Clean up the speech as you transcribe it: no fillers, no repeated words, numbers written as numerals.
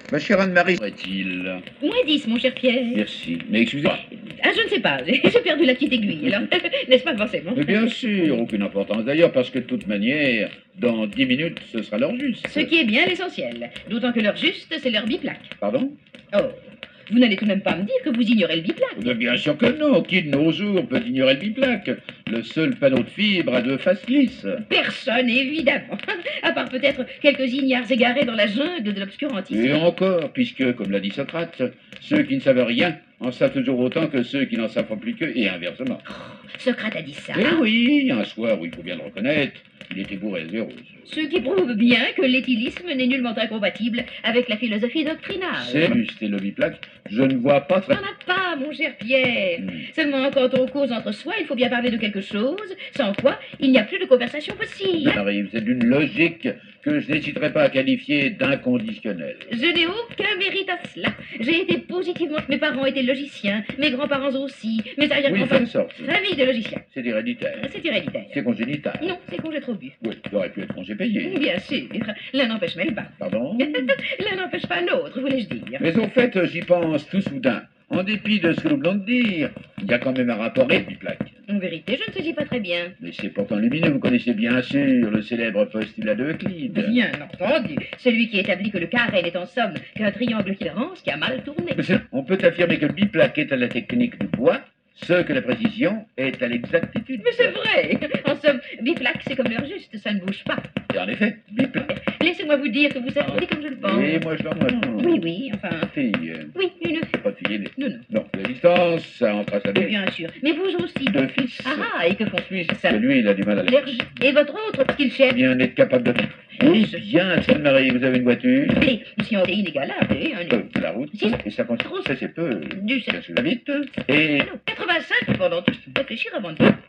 Ma chère Anne-Marie, est-il? Moins 10, mon cher Pierre. Merci. Mais excusez-moi. Ah, je ne sais pas, j'ai perdu la petite aiguille, alors, n'est-ce pas forcément? Mais bien sûr, aucune importance d'ailleurs, parce que de toute manière, dans 10 minutes, ce sera l'heure juste. Ce qui est bien l'essentiel, d'autant que l'heure juste, c'est l'heure biplaque. Pardon? Oh, vous n'allez tout de même pas me dire que vous ignorez le biplaque. Mais bien sûr que non. Qui de nos jours peut ignorer le biplaque? Le seul panneau de fibre à deux faces lisses. Personne, évidemment. À part peut-être quelques ignares égarés dans la jungle de l'obscurantisme. Et encore, puisque, comme l'a dit Socrate, ceux qui ne savent rien en savent toujours autant que ceux qui n'en savent pas plus qu'eux, et inversement. Socrate a dit ça. Eh oui, un soir où il faut bien le reconnaître, il était bourré et heureux. Ce qui prouve bien que l'éthylisme n'est nullement incompatible avec la philosophie doctrinale. C'est juste et le biplaque, je ne vois pas très... On n'en a pas, mon cher Pierre. Seulement, quand on cause entre soi, il faut bien parler de quelque chose, sans quoi il n'y a plus de conversation possible. Arrive, c'est d'une logique que je n'hésiterai pas à qualifier d'inconditionnelle. Je n'ai aucun mérite à cela. J'ai été positivement... Mes parents étaient logiciens, mes grands-parents aussi, mes Oui, arrière-grands-parents... de sorte. Famille de logiciens. C'est héréditaire. C'est héréditaire. C'est congénital. Non, c'est qu'on j'ai trop bu. Oui, il aurait pu être congé payé. Bien sûr. L'un n'empêche même pas. Pardon? L'un n'empêche pas l'autre, voulais-je dire. Mais au fait, j'y pense tout soudain. En dépit de ce que nous venons de dire, il y a quand même un rapport avec biplaque. En vérité, je ne saisis pas très bien. Mais c'est pourtant lumineux, vous connaissez bien sûr le célèbre postulat de Euclide. Bien entendu. Celui qui établit que le carré n'est en somme qu'un triangle qui rance, qui a mal tourné. On peut affirmer que le biplaque est à la technique du poids, ce que la précision est à l'exactitude. Mais c'est vrai. En somme, biplaque, c'est comme l'heure juste, ça ne bouge pas. Et en effet, biplaque. Laissez-moi vous dire que vous savez comme je le pense. Oui, moi je l'en vois. Oui, oui, enfin... Fille, Oui, une... pas de fille aînée. Non, non. Non, la distance, ça entre à sa Mais bien sûr. Mais vous aussi. Deux fils. Ah, et que font ça? Que lui, il a du mal à L'air... Et votre autre, ce qu'il cherche? bien être capable de... Eh bien, Anne-Marie, vous avez une voiture? Et si on est inégalable, La route, Si. et ça compte, ça c'est peu. Du Bien sûr, vite. Et non, 85 pendant tout. Réfléchir avant de...